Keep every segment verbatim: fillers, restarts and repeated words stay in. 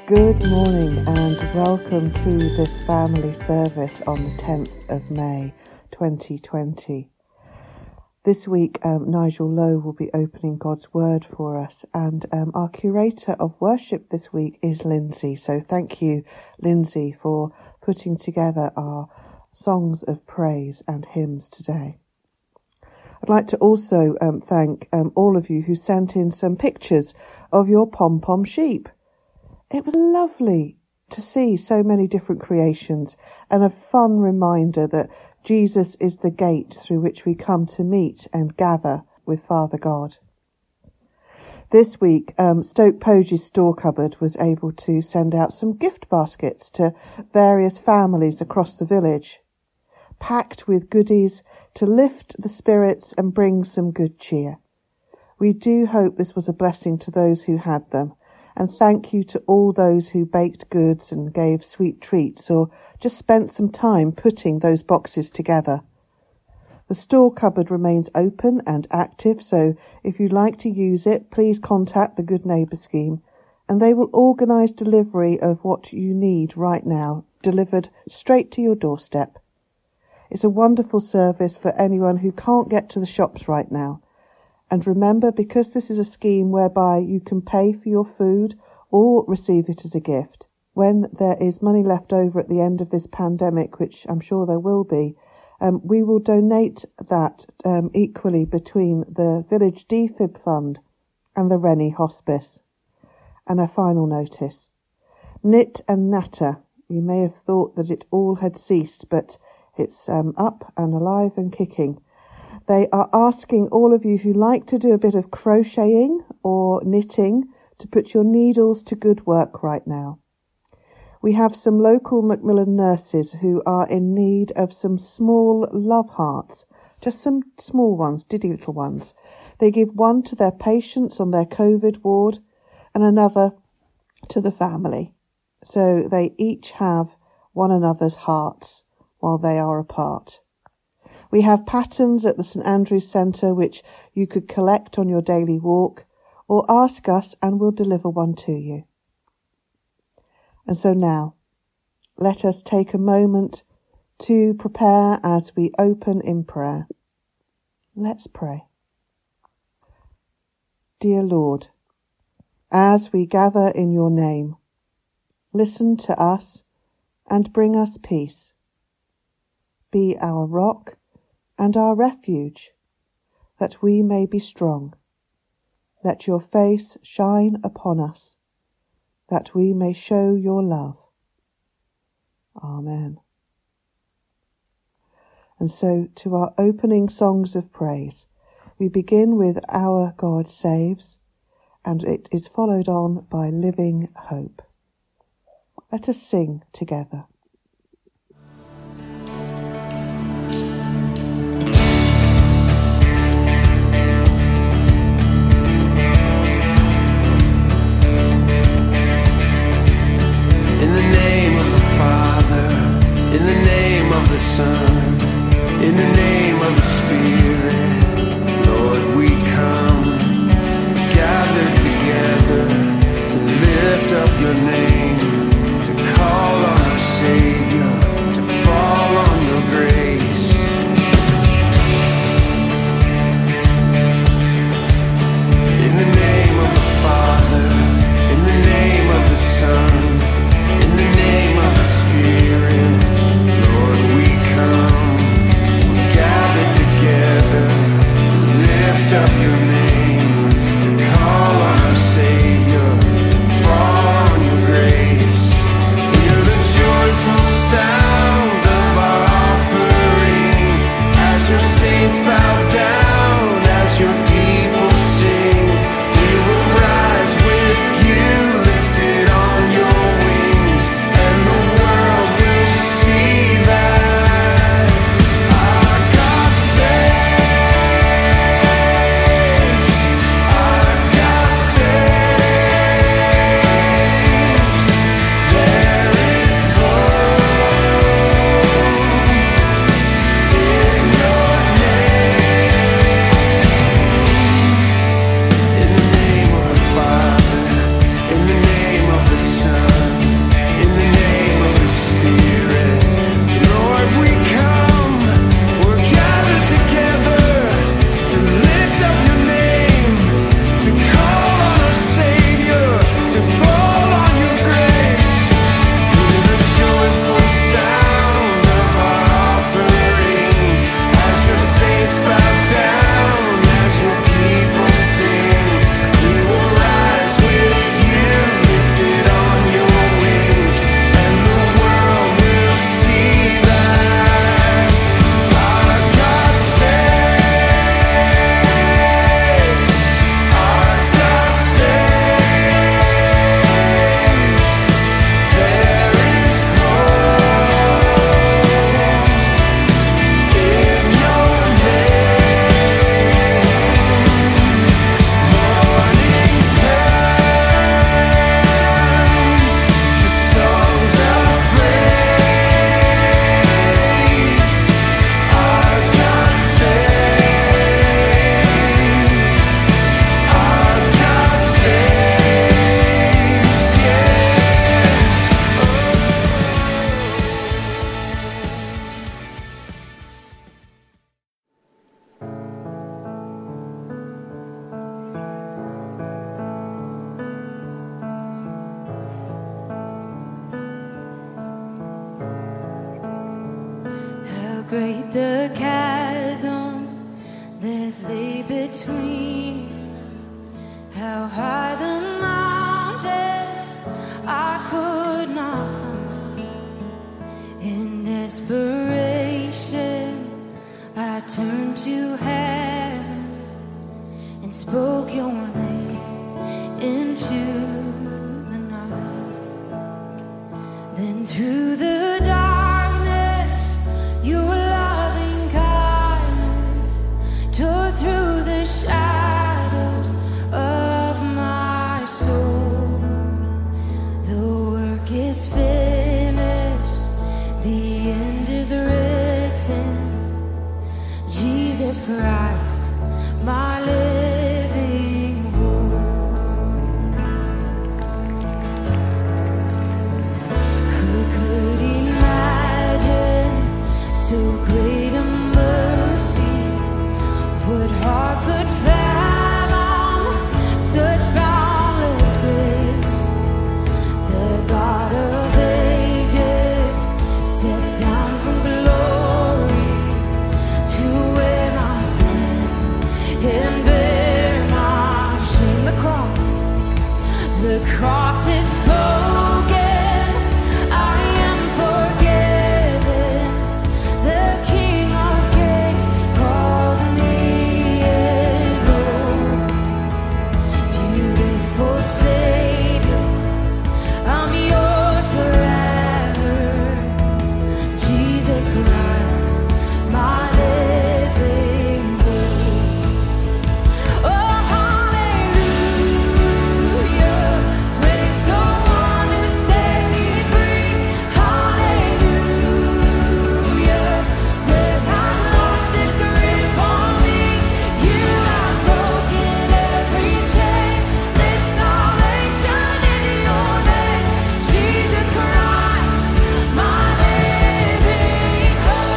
Good morning and welcome to this family service on the tenth of May twenty twenty. This week um, Nigel Lowe will be opening God's Word for us, and um, our curator of worship this week is Lindsay. So thank you, Lindsay, for putting together our songs of praise and hymns today. I'd like to also um, thank um, all of you who sent in some pictures of your pom-pom sheep. It was lovely to see so many different creations and a fun reminder that Jesus is the gate through which we come to meet and gather with Father God. This week, um, Stoke Poge's store cupboard was able to send out some gift baskets to various families across the village, packed with goodies to lift the spirits and bring some good cheer. We do hope this was a blessing to those who had them. And thank you to all those who baked goods and gave sweet treats or just spent some time putting those boxes together. The store cupboard remains open and active, so if you'd like to use it, please contact the Good Neighbour scheme and they will organise delivery of what you need right now, delivered straight to your doorstep. It's a wonderful service for anyone who can't get to the shops right now. And remember, because this is a scheme whereby you can pay for your food or receive it as a gift, when there is money left over at the end of this pandemic, which I'm sure there will be, um, we will donate that um, equally between the Village D Fib Fund and the Rennie Hospice. And a final notice. Knit and Natter. You may have thought that it all had ceased, but it's um, up and alive and kicking. They are asking all of you who like to do a bit of crocheting or knitting to put your needles to good work right now. We have some local Macmillan nurses who are in need of some small love hearts, just some small ones, diddy little ones. They give one to their patients on their COVID ward and another to the family. So they each have one another's hearts while they are apart. We have patterns at the St Andrew's Centre which you could collect on your daily walk or ask us and we'll deliver one to you. And so now, let us take a moment to prepare as we open in prayer. Let's pray. Dear Lord, as we gather in your name, listen to us and bring us peace. Be our rock and our refuge, that we may be strong. Let your face shine upon us, that we may show your love. Amen. And so to our opening songs of praise, we begin with Our God Saves, and it is followed on by Living Hope. Let us sing together. In the name of the Son, in the name of the Spirit, Lord, we come, gather together to lift up your name, to call on our Savior, to fall on your grace. In the name of the Father, in the name of the Son, in the name of the Spirit, lift up your name, to call on our Savior, to fall on your grace. Hear the joyful sound of our offering, as your saints bow down, as your people sing. We will rise with you, lifted on your wings, and the world will see that our God saves. In your name. great the chasm that lay between us, how high the mountain I could not climb. In desperation, I turned to heaven and spoke your name into the night. Then through the darkness, your loving kindness tore through the shadows of my soul. The work is finished, the end is written. Jesus Christ, my living hope. Who could imagine so great a mercy? What heart could fathom such boundless grace? The God of ages stepped down from glory to wear my sin and bear my shame. The cross, the cross is spoken. I am forgiven. The King of Kings calls me his own. Beautiful Savior, I'm yours forever. Jesus Christ, my living hope. Oh, hallelujah. Praise the one who set me free. Hallelujah. Death has lost its grip on me. You have broken every chain. There's salvation in your name. Jesus Christ, my living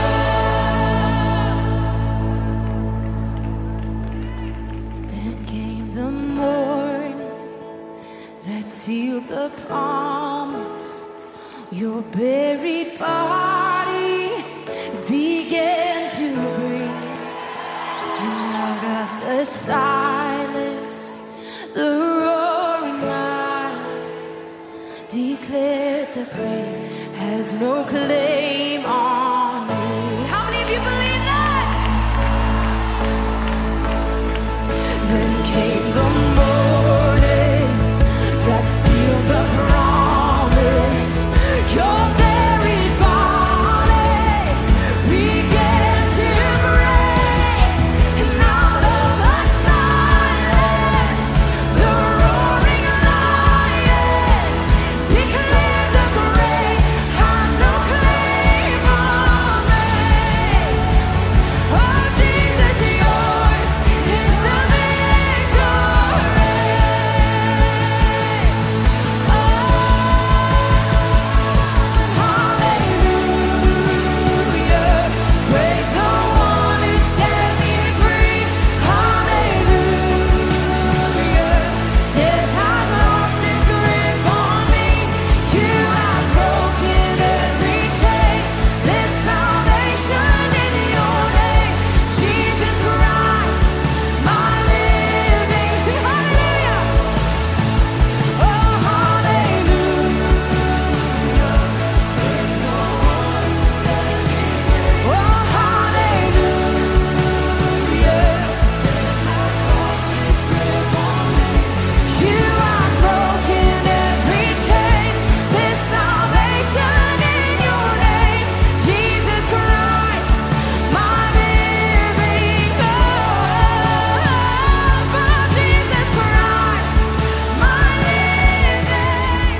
hope. Then came the morning that sealed the promise. Your buried body began to breathe, and out of the silence, the roaring lion declared the grave has no claim on me. How many of you believe that? Then came the morning that sealed the promise. Your buried body began to break, and out of the silence, the roaring lion declared the grave has no claim on me. Oh, Jesus, yours is the victory. Oh, hallelujah. Praise the one who set me free. Hallelujah. Death has lost its grip on me. You have broken every chain. There's salvation in your name. Jesus Christ, my living. Sing hallelujah. Oh, hallelujah. Praise the one who set me free. Oh, hallelujah. Death has lost its grip on me. You have broken every chain. There's salvation in your name. Jesus Christ, my living hope. Oh, Jesus Christ, my living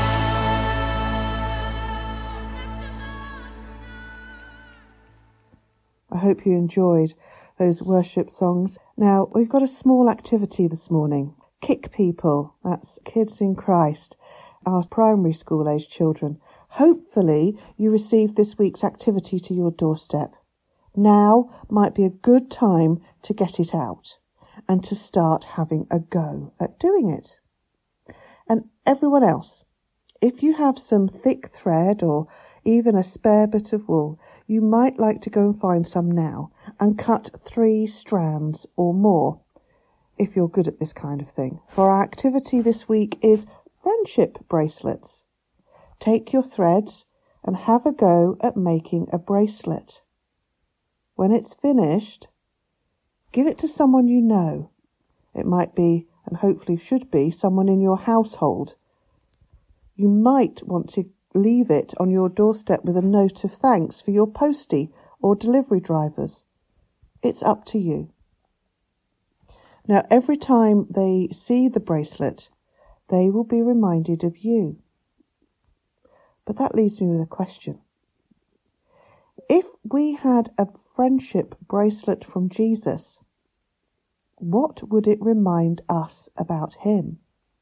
hope. I hope you enjoyed those worship songs. Now, we've got a small activity this morning. Kick People, that's Kids in Christ, our primary school age children. Hopefully you received this week's activity to your doorstep. Now might be a good time to get it out and to start having a go at doing it. And everyone else, if you have some thick thread or even a spare bit of wool, you might like to go and find some now and cut three strands or more, if you're good at this kind of thing. For our activity this week is friendship bracelets. Take your threads and have a go at making a bracelet. When it's finished, give it to someone you know. It might be, and hopefully should be, someone in your household. You might want to leave it on your doorstep with a note of thanks for your postie or delivery drivers. It's up to you. Now, every time they see the bracelet, they will be reminded of you. But that leaves me with a question. If we had a friendship bracelet from Jesus, what would it remind us about him?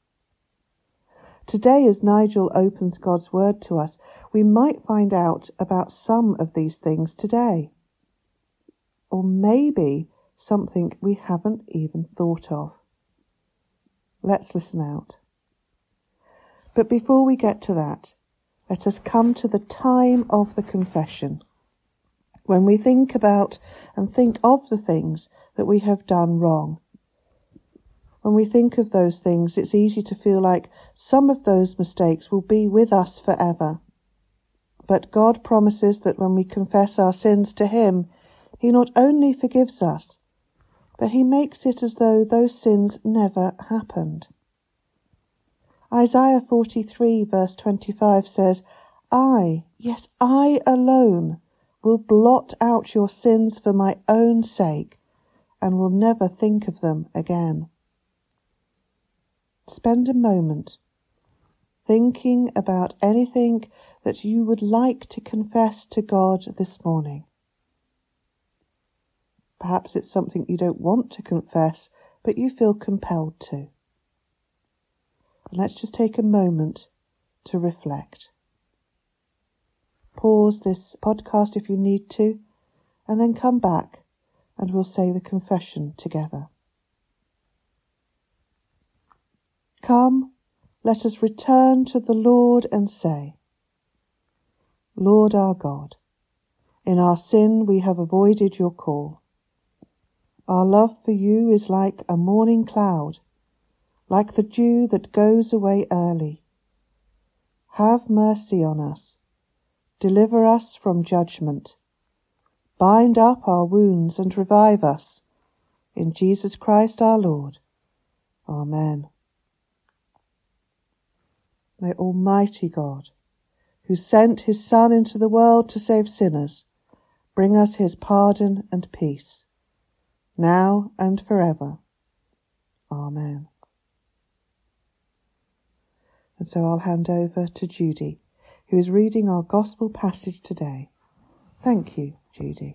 Today, as Nigel opens God's word to us, we might find out about some of these things today. Or maybe something we haven't even thought of. Let's listen out. But before we get to that, let us come to the time of the confession, when we think about and think of the things that we have done wrong. When we think of those things, it's easy to feel like some of those mistakes will be with us forever. But God promises that when we confess our sins to him, he not only forgives us, but he makes it as though those sins never happened. Isaiah forty-three verse twenty-five says, I, yes, I alone, will blot out your sins for my own sake and will never think of them again. Spend a moment thinking about anything that you would like to confess to God this morning. Perhaps it's something you don't want to confess, but you feel compelled to. And let's just take a moment to reflect. Pause this podcast if you need to, and then come back and we'll say the confession together. Come, let us return to the Lord and say, Lord our God, in our sin we have avoided your call. Our love for you is like a morning cloud, like the dew that goes away early. Have mercy on us. Deliver us from judgment. Bind up our wounds and revive us. In Jesus Christ our Lord. Amen. May Almighty God, who sent his Son into the world to save sinners, bring us his pardon and peace, now and forever. Amen. And so I'll hand over to Judy, who is reading our gospel passage today. Thank you, Judy.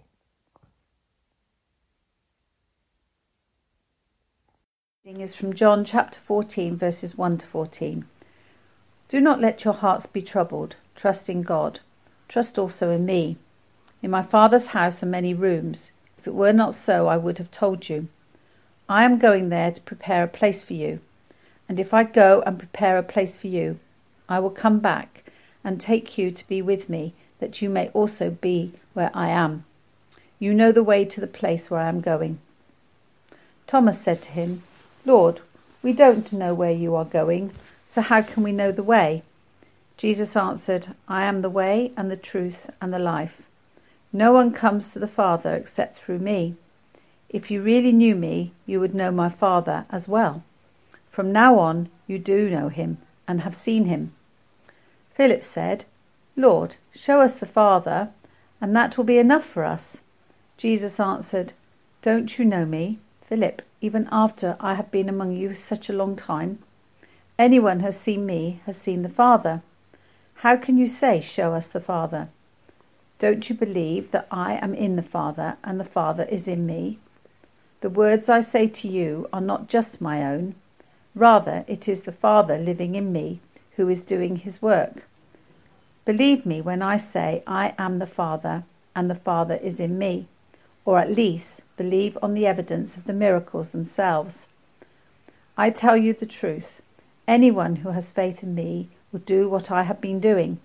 Reading is from John chapter fourteen, verses one to fourteen. Do not let your hearts be troubled. Trust in God. Trust also in me. In my Father's house are many rooms. If it were not so, I would have told you. I am going there to prepare a place for you. And if I go and prepare a place for you, I will come back and take you to be with me, that you may also be where I am. You know the way to the place where I am going. Thomas said to him, Lord, we don't know where you are going, so how can we know the way? Jesus answered, I am the way and the truth and the life. No one comes to the Father except through me. If you really knew me, you would know my Father as well. From now on, you do know him and have seen him. Philip said, Lord, show us the Father, and that will be enough for us. Jesus answered, Don't you know me, Philip, even after I have been among you such a long time? Anyone who has seen me has seen the Father. How can you say, show us the Father? Don't you believe that I am in the Father and the Father is in me? The words I say to you are not just my own. Rather, it is the Father living in me who is doing his work. Believe me when I say I am the Father and the Father is in me, or at least believe on the evidence of the miracles themselves. I tell you the truth. Anyone who has faith in me will do what I have been doing.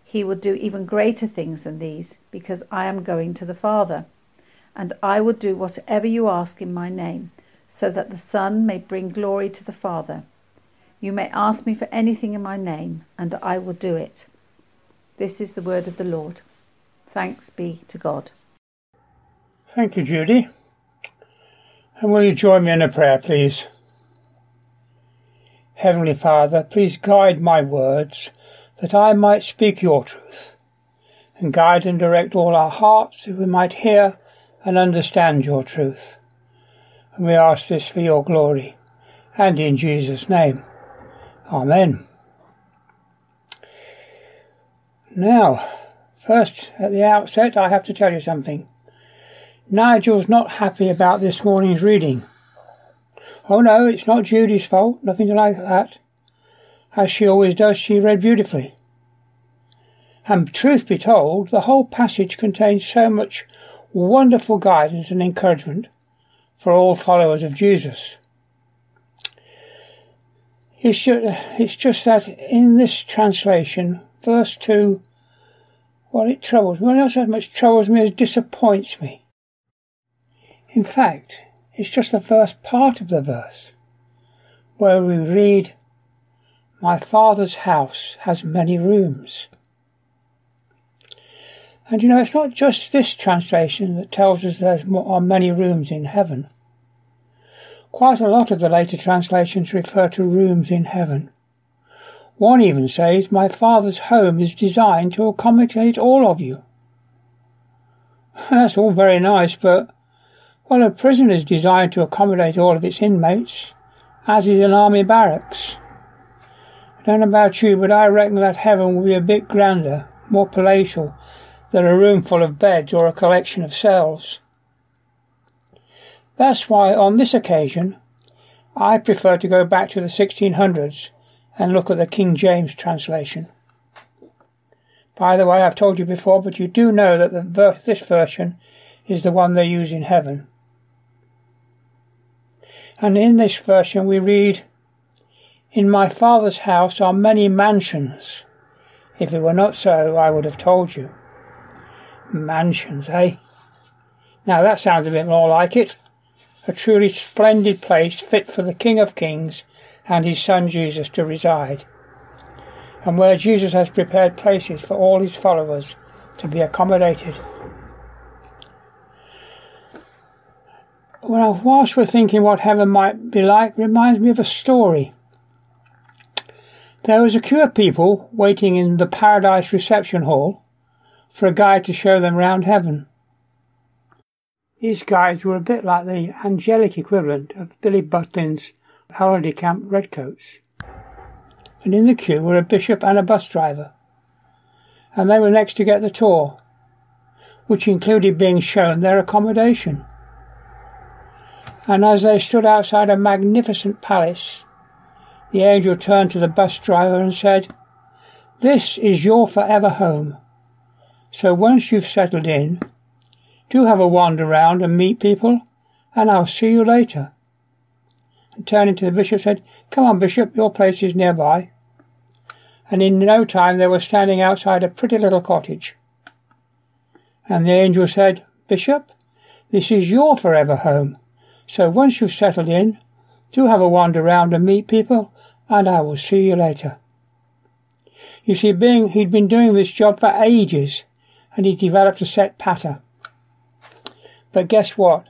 He will do even greater things than these, because I am going to the Father. And I will do whatever you ask in my name, so that the Son may bring glory to the Father. You may ask me for anything in my name, and I will do it." This is the word of the Lord. Thanks be to God. Thank you, Judy. And will you join me in a prayer, please? Heavenly Father, please guide my words, that I might speak your truth, and guide and direct all our hearts, that we might hear and understand your truth. And we ask this for your glory, and in Jesus' name. Amen. Now, first, at the outset, I have to tell you something. Nigel's not happy about this morning's reading. Oh no, it's not Judy's fault, nothing like that. As she always does, she read beautifully. And truth be told, the whole passage contains so much wonderful guidance and encouragement for all followers of Jesus. It's just, it's just that in this translation, verse two, well, it troubles me. Well, not so much troubles me as disappoints me. In fact, it's just the first part of the verse, where we read, "My Father's house has many rooms." And you know, it's not just this translation that tells us there are many rooms in heaven. Quite a lot of the later translations refer to rooms in heaven. One even says, "My Father's home is designed to accommodate all of you." That's all very nice, but, well, a prison is designed to accommodate all of its inmates, as is an army barracks. I don't know about you, but I reckon that heaven will be a bit grander, more palatial, than a room full of beds or a collection of cells. That's why, on this occasion, I prefer to go back to the sixteen hundreds and look at the King James translation. By the way, I've told you before, but you do know that the ver- this version is the one they use in heaven. And in this version we read, "In my Father's house are many mansions. If it were not so, I would have told you." Mansions, eh? Now that sounds a bit more like it. A truly splendid place fit for the King of Kings and his Son Jesus to reside, and where Jesus has prepared places for all his followers to be accommodated. Well, whilst we're thinking what heaven might be like, reminds me of a story. There was a queue of people waiting in the Paradise reception hall for a guide to show them round heaven. These guides were a bit like the angelic equivalent of Billy Butlin's holiday camp redcoats. And in the queue were a bishop and a bus driver, and they were next to get the tour, which included being shown their accommodation. And as they stood outside a magnificent palace, the angel turned to the bus driver and said, "This is your forever home. So once you've settled in, do have a wander round and meet people, and I'll see you later." And turning to the bishop said, "Come on, Bishop, your place is nearby." And in no time they were standing outside a pretty little cottage. And the angel said, "Bishop, this is your forever home. So once you've settled in, do have a wander round and meet people, and I will see you later." You see, being he'd been doing this job for ages, and he'd developed a set patter. But guess what?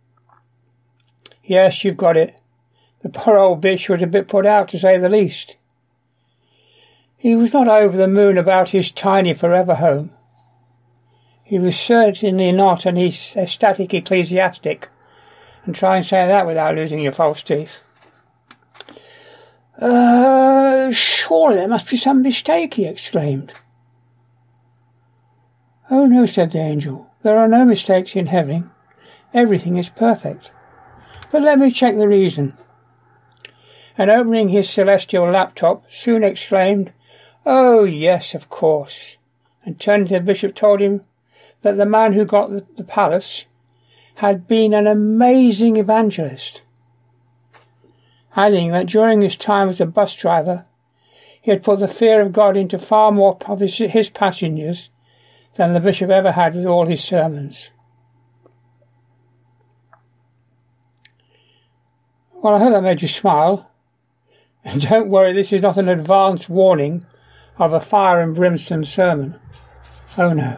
Yes, you've got it. The poor old bitch was a bit put out, to say the least. He was not over the moon about his tiny forever home. He was certainly not an ecstatic ecclesiastic, and try and say that without losing your false teeth. Uh, surely there must be some mistake," he exclaimed. "Oh no," said the angel, "there are no mistakes in heaven. Everything is perfect. But let me check the reason." And opening his celestial laptop, soon exclaimed, "Oh yes, of course," and turning to the bishop told him that the man who got the, the palace had been an amazing evangelist, adding that during his time as a bus driver he had put the fear of God into far more of his, his passengers than the bishop ever had with all his sermons. Well, I hope that made you smile. And don't worry, this is not an advance warning of a fire and brimstone sermon. Oh no.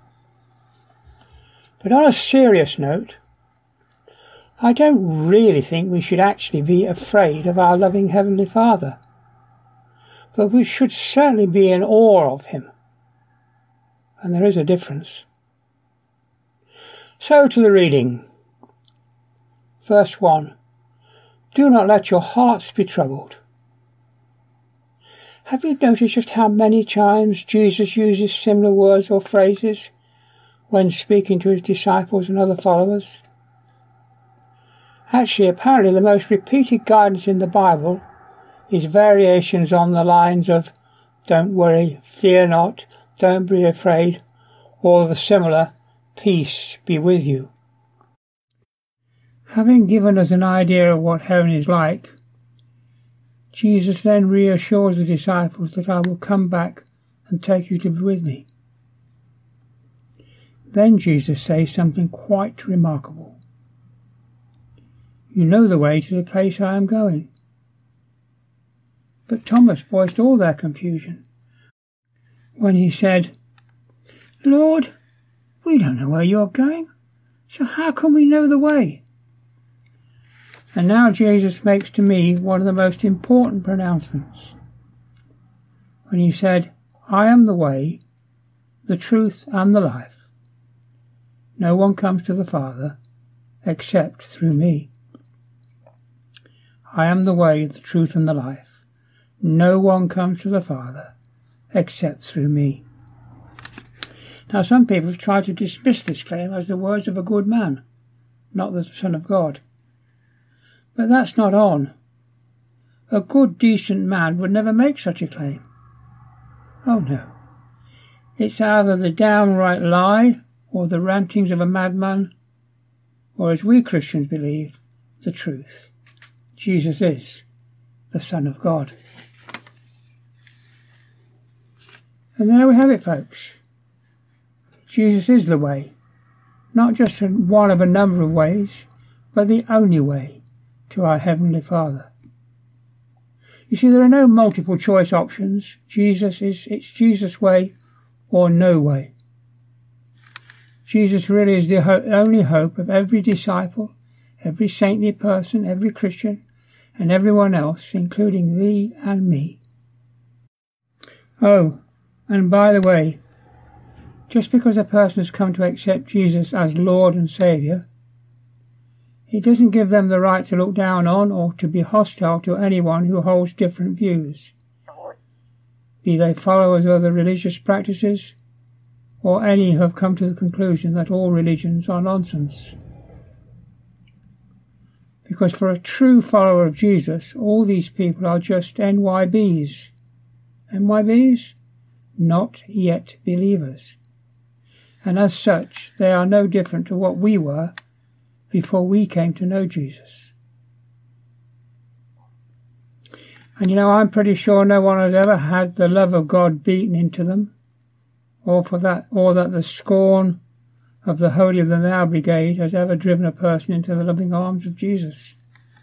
But on a serious note, I don't really think we should actually be afraid of our loving Heavenly Father. But we should certainly be in awe of him. And there is a difference. So to the reading. Verse one. Do not let your hearts be troubled. Have you noticed just how many times Jesus uses similar words or phrases when speaking to his disciples and other followers? Actually, apparently the most repeated guidance in the Bible is variations on the lines of don't worry, fear not, don't be afraid, or the similar peace be with you. Having given us an idea of what heaven is like, Jesus then reassures the disciples that I will come back and take you to be with me. Then Jesus says something quite remarkable. You know the way to the place I am going. But Thomas voiced all their confusion when he said, Lord, we don't know where you're going, so how can we know the way? And now Jesus makes to me one of the most important pronouncements when he said, I am the way, the truth and the life. No one comes to the Father except through me. I am the way, the truth and the life. No one comes to the Father except through me. Now some people have tried to dismiss this claim as the words of a good man, not the Son of God. But that's not on. A good, decent man would never make such a claim. Oh no. It's either the downright lie or the rantings of a madman, or as we Christians believe, the truth. Jesus is the Son of God. And there we have it, folks. Jesus is the way. Not just one of a number of ways, but the only way to our Heavenly Father. You see, there are no multiple choice options. Jesus is, it's Jesus' way or no way. Jesus really is the ho- only hope of every disciple, every saintly person, every Christian, and everyone else, including thee and me. Oh, and by the way, just because a person has come to accept Jesus as Lord and Saviour, it doesn't give them the right to look down on or to be hostile to anyone who holds different views, be they followers of other religious practices or any who have come to the conclusion that all religions are nonsense. Because for a true follower of Jesus, all these people are just N Y Bs. N Y Bs? Not yet believers. And as such, they are no different to what we were before we came to know Jesus. And you know, I'm pretty sure no one has ever had the love of God beaten into them, or for that, or that the scorn of the Holier Than Thou Brigade has ever driven a person into the loving arms of Jesus.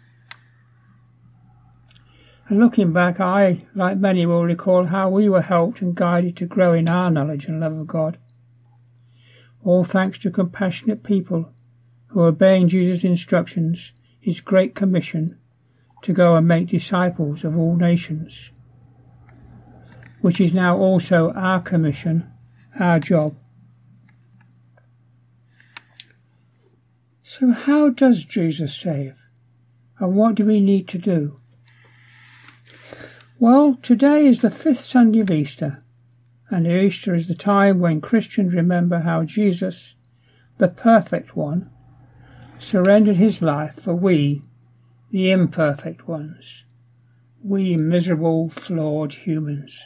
And looking back, I, like many, will recall how we were helped and guided to grow in our knowledge and love of God, all thanks to compassionate people who are obeying Jesus' instructions, his great commission to go and make disciples of all nations, which is now also our commission, our job. So how does Jesus save? And what do we need to do? Well, today is the fifth Sunday of Easter, and Easter is the time when Christians remember how Jesus, the perfect one, surrendered his life for we, the imperfect ones, we miserable, flawed humans.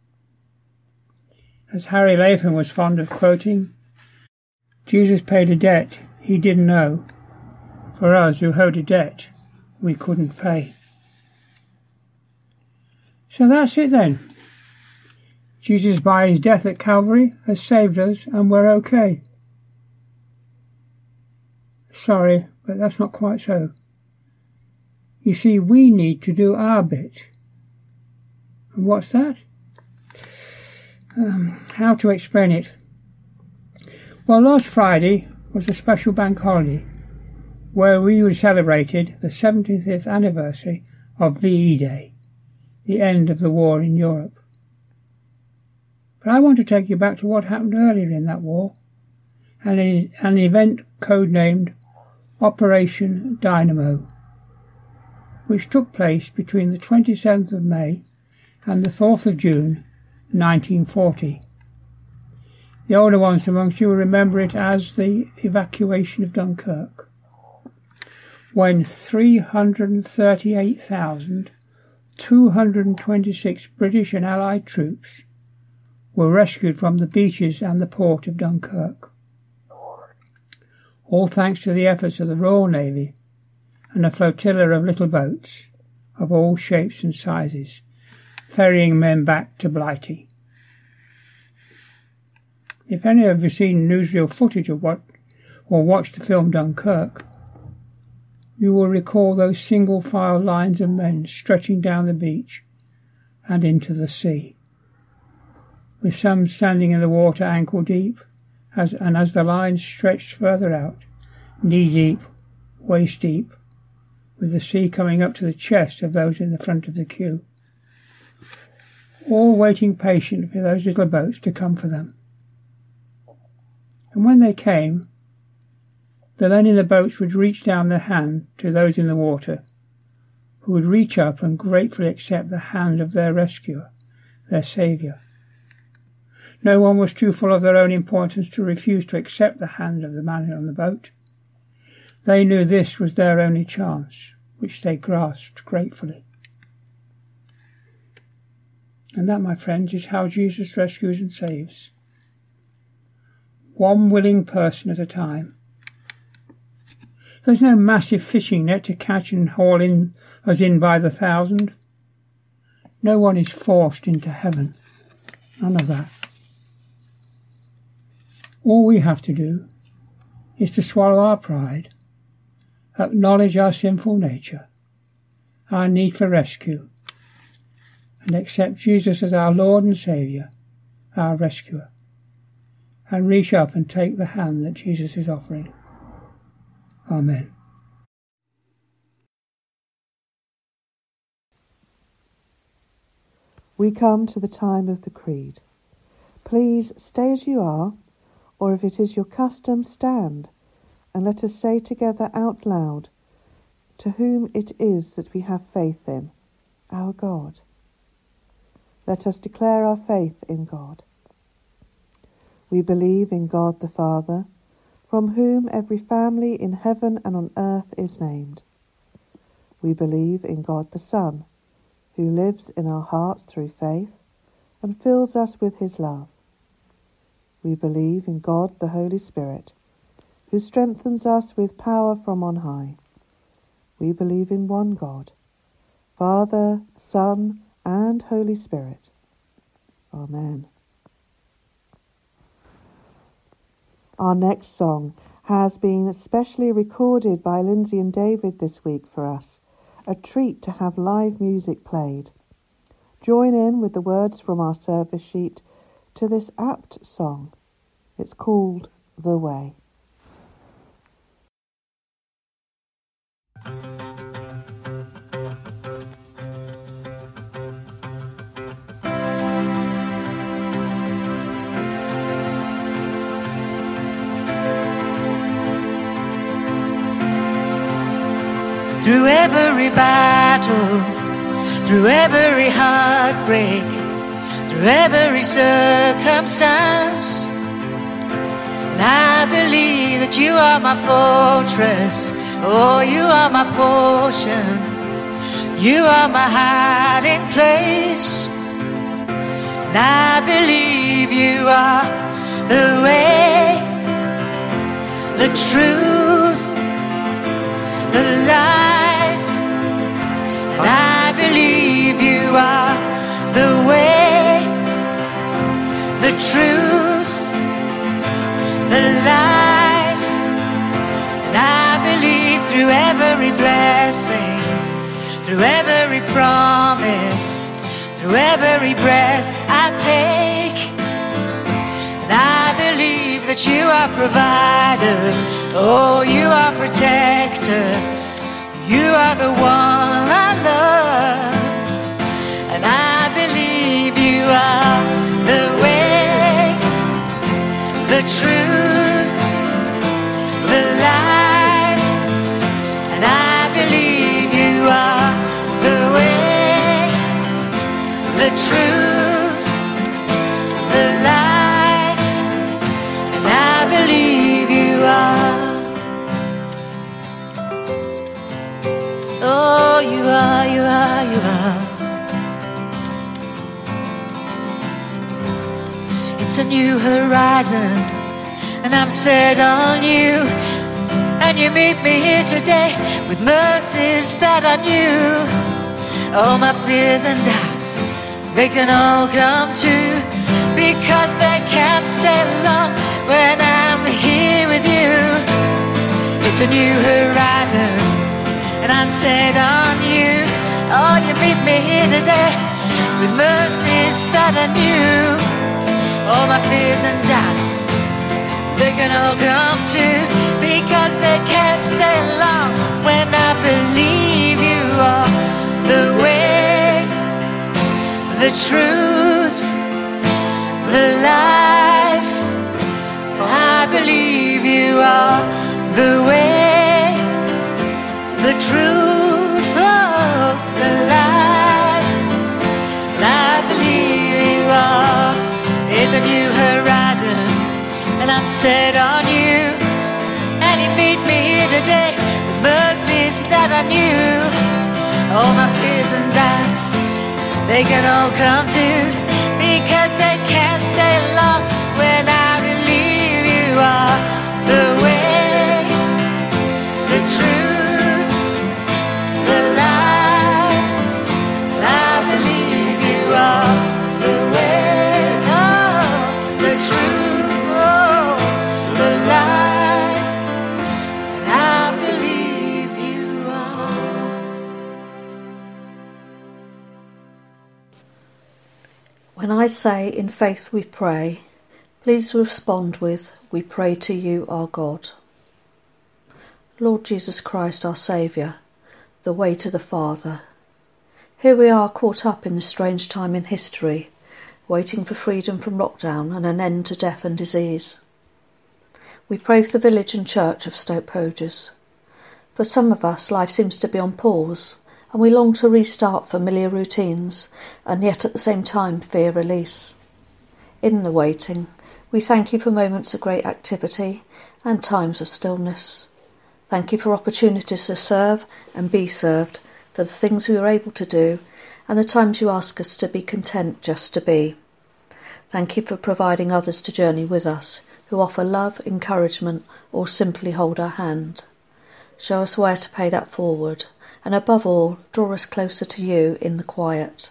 As Harry Latham was fond of quoting, Jesus paid a debt he didn't know, for us who owed a debt we couldn't pay. So that's it then. Jesus, by his death at Calvary, has saved us and we're okay. Sorry, but that's not quite so. You see, we need to do our bit. And what's that? Um, how to explain it? Well, last Friday was a special bank holiday where we celebrated the seventieth anniversary of V E Day, the end of the war in Europe. But I want to take you back to what happened earlier in that war, and an event codenamed Operation Dynamo, which took place between the twenty-seventh of May and the fourth of June nineteen forty. The older ones amongst you will remember it as the evacuation of Dunkirk, when three hundred thirty-eight thousand two hundred twenty-six British and Allied troops were rescued from the beaches and the port of Dunkirk, all thanks to the efforts of the Royal Navy and a flotilla of little boats of all shapes and sizes, ferrying men back to Blighty. If any of you have seen newsreel footage of what, or watched the film Dunkirk, you will recall those single file lines of men stretching down the beach and into the sea, with some standing in the water ankle deep, as, and as the lines stretched further out, knee deep, waist deep, with the sea coming up to the chest of those in the front of the queue, all waiting patient for those little boats to come for them. And when they came, the men in the boats would reach down their hand to those in the water, who would reach up and gratefully accept the hand of their rescuer, their saviour. No one was too full of their own importance to refuse to accept the hand of the man on the boat. They knew this was their only chance, which they grasped gratefully. And that, my friends, is how Jesus rescues and saves. One willing person at a time. There's no massive fishing net to catch and haul in us in by the thousand. No one is forced into heaven. None of that. All we have to do is to swallow our pride, acknowledge our sinful nature, our need for rescue, and accept Jesus as our Lord and Saviour, our rescuer, and reach up and take the hand that Jesus is offering. Amen. We come to the time of the Creed. Please stay as you are, or if it is your custom, stand, and let us say together out loud, to whom it is that we have faith in, our God. Let us declare our faith in God. We believe in God the Father, from whom every family in heaven and on earth is named. We believe in God the Son, who lives in our hearts through faith and fills us with his love. We believe in God the Holy Spirit, who strengthens us with power from on high. We believe in one God, Father, Son, and Holy Spirit. Amen. Our next song has been specially recorded by Lindsay and David this week for us, a treat to have live music played. Join in with the words from our service sheet to this apt song. It's called The Way. Through every battle, through every heartbreak, through every circumstance, and I believe that you are my fortress, oh, you are my portion, you are my hiding place, and I believe you are the way, the truth, the life, and I believe you are truth, the life. And I believe through every blessing, through every promise, through every breath I take. And I believe that you are provider, oh, you are protector, you are the one I love. And I believe you are the way, the truth, the life. And I believe you are the way, the truth, the life. And I believe you are. Oh, you are, you are, you are. It's a new horizon, and I'm set on you. And you meet me here today with mercies that I knew. All my fears and doubts, they can all come true, because they can't stay long when I'm here with you. It's a new horizon, and I'm set on you. Oh, you meet me here today with mercies that I knew. All my fears and doubts, they can all come true, because they can't stay long when I believe you are the way, the truth, the life. I believe you are the way, the truth, oh, the life. I believe you are. It's a new horizon, and I'm set on you. And you meet me here today with mercies that I knew. All my fears and doubts, they can all come true, because they can't stay long when I believe you are the way, the truth, the life. I believe you are the way, oh, the truth, oh, the life. I believe you are. When I say in faith we pray, please respond with, we pray to you, our God. Lord Jesus Christ, our Saviour, the way to the Father. Here we are caught up in this strange time in history, waiting for freedom from lockdown and an end to death and disease. We pray for the village and church of Stoke Poges. For some of us, life seems to be on pause, and we long to restart familiar routines, and yet at the same time fear release. In the waiting, we thank you for moments of great activity and times of stillness. Thank you for opportunities to serve and be served, for the things we are able to do, and the times you ask us to be content just to be. Thank you for providing others to journey with us, who offer love, encouragement, or simply hold our hand. Show us where to pay that forward, and above all, draw us closer to you in the quiet.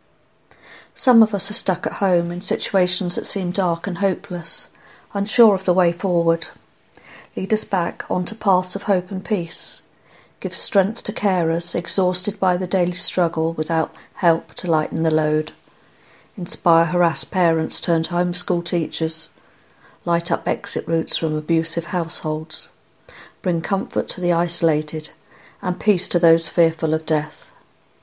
Some of us are stuck at home in situations that seem dark and hopeless, unsure of the way forward. Lead us back onto paths of hope and peace. Give strength to carers exhausted by the daily struggle without help to lighten the load. Inspire harassed parents turned homeschool teachers. Light up exit routes from abusive households. Bring comfort to the isolated and peace to those fearful of death.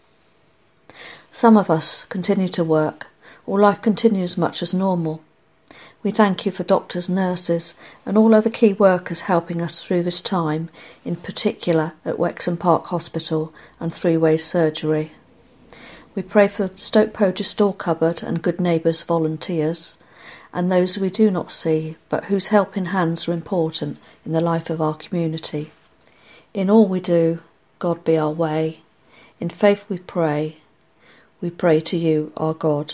Some of us continue to work, or life continues much as normal. We thank you for doctors, nurses and all other key workers helping us through this time, in particular at Wexham Park Hospital and Three Ways Surgery. We pray for Stoke Poges Store Cupboard and Good Neighbours volunteers, and those we do not see, but whose helping hands are important in the life of our community. In all we do, God be our way. In faith we pray. We pray to you, our God.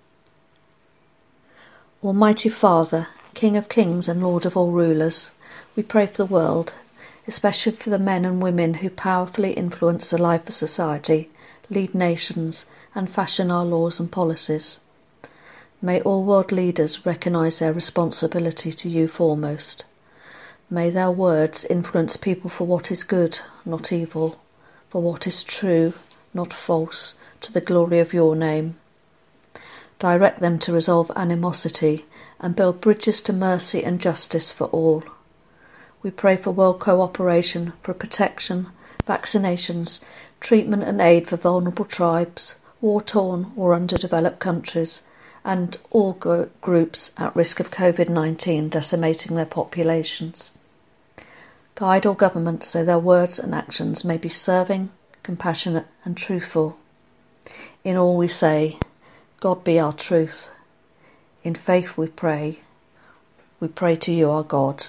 Almighty Father, King of kings and Lord of all rulers, we pray for the world, especially for the men and women who powerfully influence the life of society, lead nations, and fashion our laws and policies. May all world leaders recognise their responsibility to you foremost. May their words influence people for what is good, not evil, for what is true, not false, to the glory of your name. Direct them to resolve animosity and build bridges to mercy and justice for all. We pray for world cooperation, for protection, vaccinations, treatment and aid for vulnerable tribes, war-torn or underdeveloped countries, and all go- groups at risk of COVID nineteen decimating their populations. Guide all governments so their words and actions may be serving, compassionate and truthful. In all we say, God be our truth. In faith we pray. We pray to you, our God.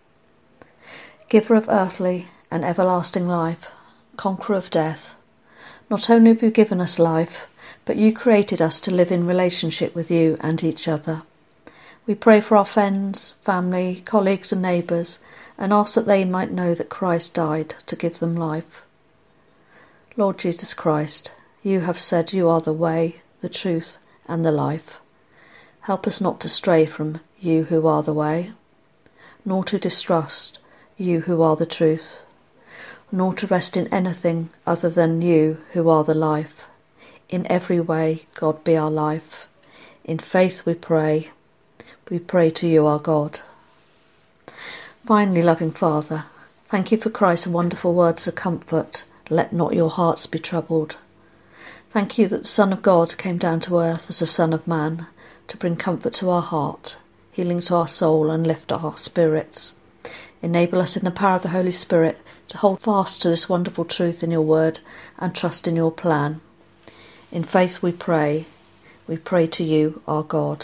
Giver of earthly and everlasting life, conqueror of death, not only have you given us life, but you created us to live in relationship with you and each other. We pray for our friends, family, colleagues and neighbours, and ask that they might know that Christ died to give them life. Lord Jesus Christ, you have said you are the way, the truth and the life. Help us not to stray from you who are the way, nor to distrust you who are the truth, nor to rest in anything other than you who are the life. In every way, God be our life. In faith we pray. We pray to you, our God. Finally, loving Father, thank you for Christ's wonderful words of comfort. Let not your hearts be troubled. Thank you that the Son of God came down to earth as a Son of Man to bring comfort to our heart, healing to our soul and lift our spirits. Enable us in the power of the Holy Spirit to hold fast to this wonderful truth in your word and trust in your plan. In faith we pray. We pray to you, our God.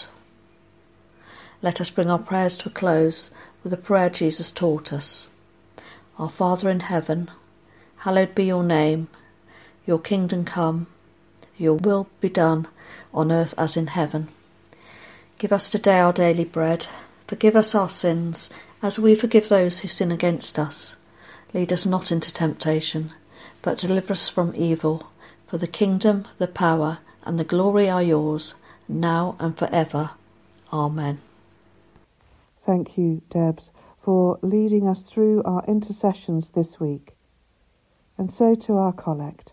Let us bring our prayers to a close with the prayer Jesus taught us. Our Father in heaven, hallowed be your name. Your kingdom come. Your will be done on earth as in heaven. Give us today our daily bread. Forgive us our sins as we forgive those who sin against us. Lead us not into temptation, but deliver us from evil. For the kingdom, the power, and the glory are yours, now and forever. Amen. Thank you, Debs, for leading us through our intercessions this week. And so to our collect.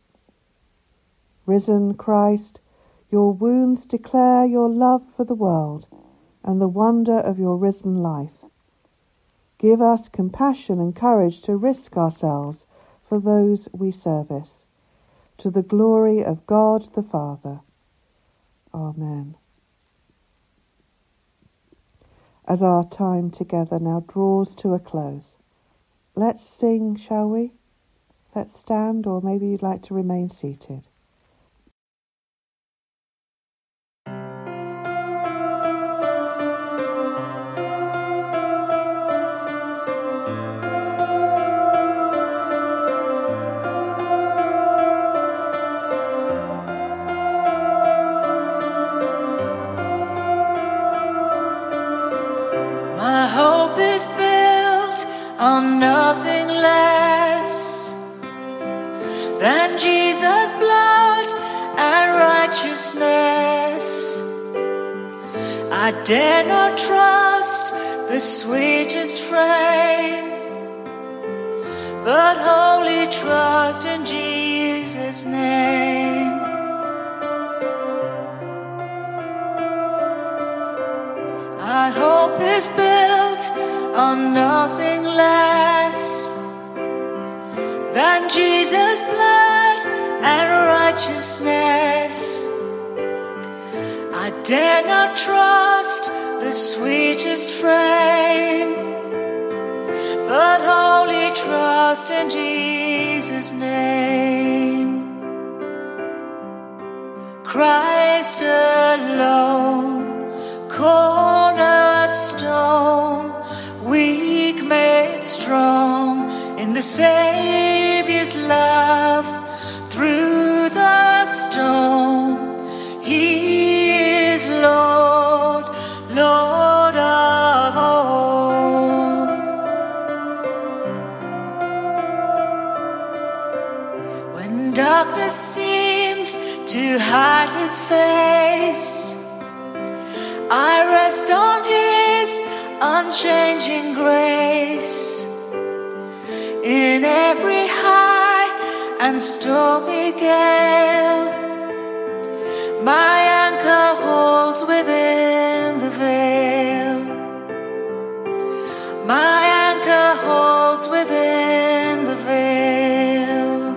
Risen Christ, your wounds declare your love for the world and the wonder of your risen life. Give us compassion and courage to risk ourselves for those we service, to the glory of God the Father. Amen. As our time together now draws to a close, let's sing, shall we? Let's stand, or maybe you'd like to remain seated. My hope is built on nothing less than Jesus' blood and righteousness. I dare not trust the sweetest frame, but wholly trust in Jesus' name. My hope is built on nothing less than Jesus' blood and righteousness. I dare not trust the sweetest frame, but wholly trust in Jesus' name. Christ alone, cornerstone, weak made strong in the Saviour's love. Through the storm, He is Lord, Lord of all. When darkness seems to hide His face, I rest on His unchanging grace. In every high and stormy gale, my anchor holds within the veil. My anchor holds within the veil.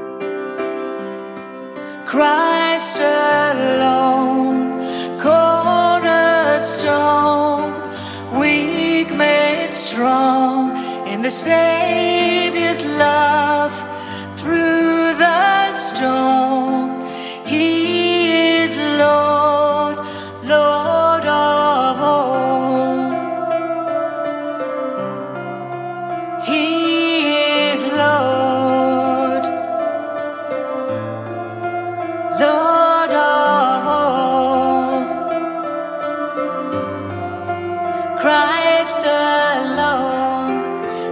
Christ alone, cornerstone, weak made strong in the Saviour's love. Through the storm, He is Lord, Lord of all. He is Lord, Lord of all. Christ alone,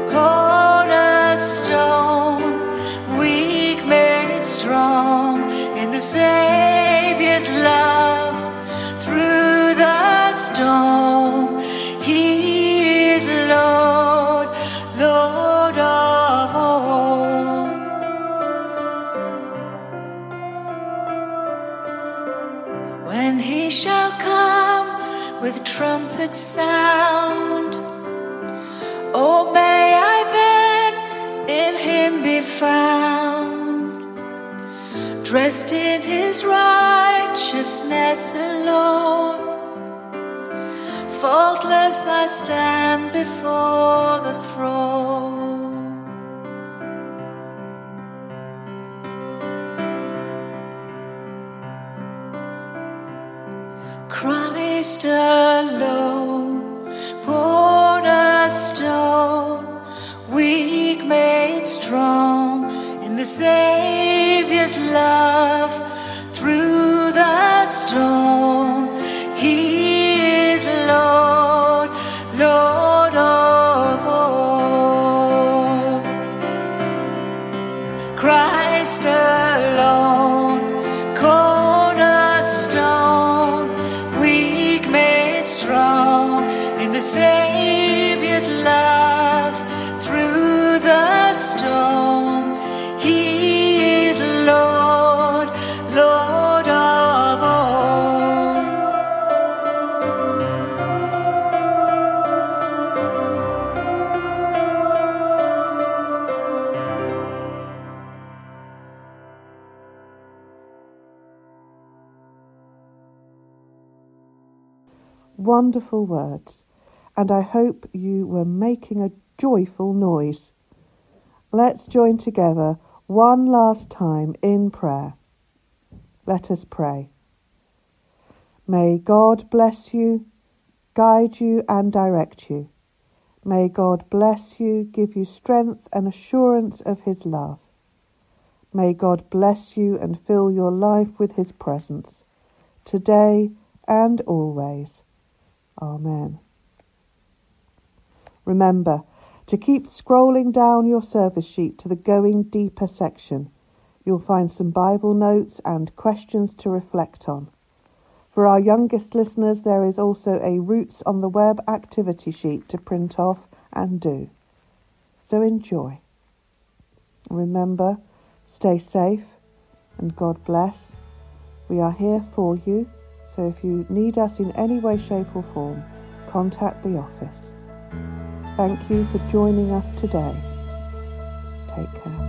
cornerstone, weak made strong in the Saviour's love. Through the storm, He is Lord, Lord of all. When He shall come with trumpet sound, oh, may I then in Him be found, dressed in His righteousness alone. Faultless I stand before the throne. Christ alone, cornerstone, weak made strong in the Saviour's love. Through the storm, He is Lord, Lord of all. Christ alone, cornerstone, weak made strong in the Saviour's love. Through the storm, He is Lord, Lord of all. Wonderful words, and I hope you were making a joyful noise. Let's join together one last time in prayer. Let us pray. May God bless you, guide you and direct you. May God bless you, give you strength and assurance of His love. May God bless you and fill your life with His presence, today and always. Amen. Remember to keep scrolling down your service sheet to the Going Deeper section. You'll find some Bible notes and questions to reflect on. For our youngest listeners, there is also a Roots on the Web activity sheet to print off and do. So enjoy. Remember, stay safe and God bless. We are here for you, so if you need us in any way, shape or form, contact the office. Thank you for joining us today. Take care.